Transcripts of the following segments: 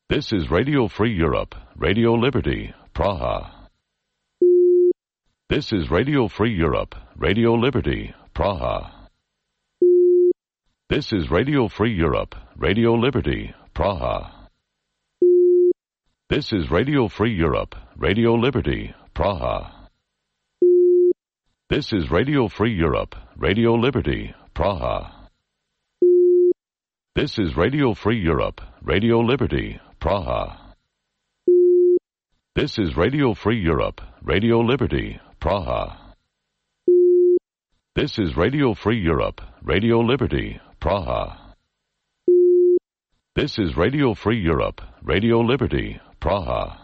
This is Radio Free Europe, Radio Liberty, Praha. This is Radio Free Europe, Radio Liberty, Praha. This is Radio Free Europe, Radio Liberty, Praha. This is Radio Free Europe, Radio Liberty, Praha. This is Radio Free Europe, Radio Liberty, Praha. This is Radio Free Europe, Radio Liberty, Praha. This is Radio Free Europe, Radio Liberty, Praha. This is Radio Free Europe, Radio Liberty, Praha. This is Radio Free Europe, Radio Liberty, Praha.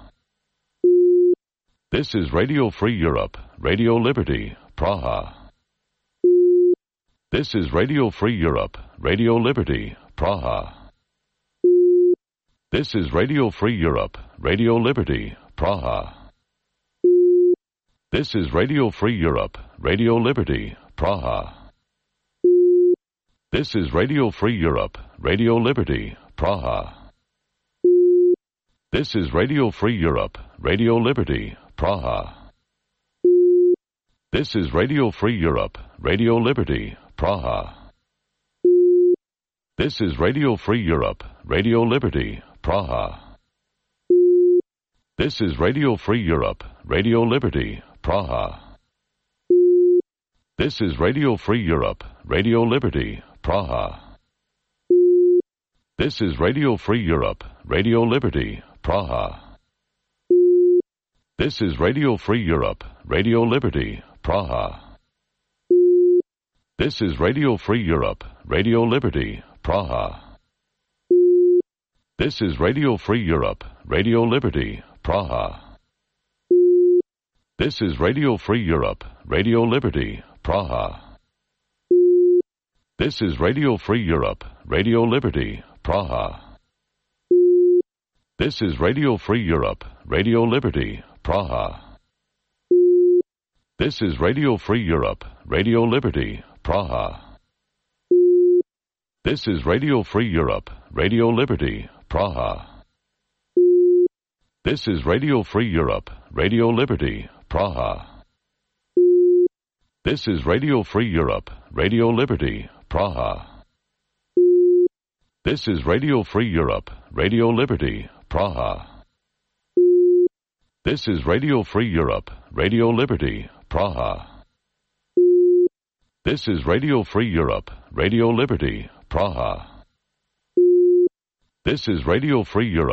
This is Radio Free Europe, Radio Liberty, Praha. This is Radio Free Europe, Radio Liberty, Praha. This is Radio Free Europe, Radio Liberty, Praha. This is Radio Free Europe, Radio Liberty, Praha. This is Radio Free Europe, Radio Liberty, Praha. This is Radio Free Europe, Radio Liberty, Praha. This is Radio Free Europe, Radio Liberty, Praha. This is Radio Free Europe, Radio Liberty, Praha. This is Radio Free Europe, Radio Liberty, Praha. This is Radio Free Europe, Radio Liberty, Praha. This is Radio Free Europe, Radio Liberty, Praha. This is Radio Free Europe, Radio Liberty, Praha. This is Radio Free Europe, Radio Liberty, Praha. This is Radio Free Europe, Radio Liberty, Praha. This is Radio Free Europe, Radio Liberty, Praha. This is Radio Free Europe, Radio Liberty, Praha. This is Radio Free Europe, Radio Liberty, Praha. This is Radio Free Europe, Radio Liberty, Praha. This is Radio Free Europe, Radio Liberty, Praha. This is Radio Free Europe, Radio Liberty, Praha. This is Radio Free Europe, Radio Liberty, Praha. This is Radio Free Europe, Radio Liberty, Praha. This is Radio Free Europe, Radio Liberty, Praha. This is Radio Free Europe, Radio Liberty, Praha. This is Radio Free Europe.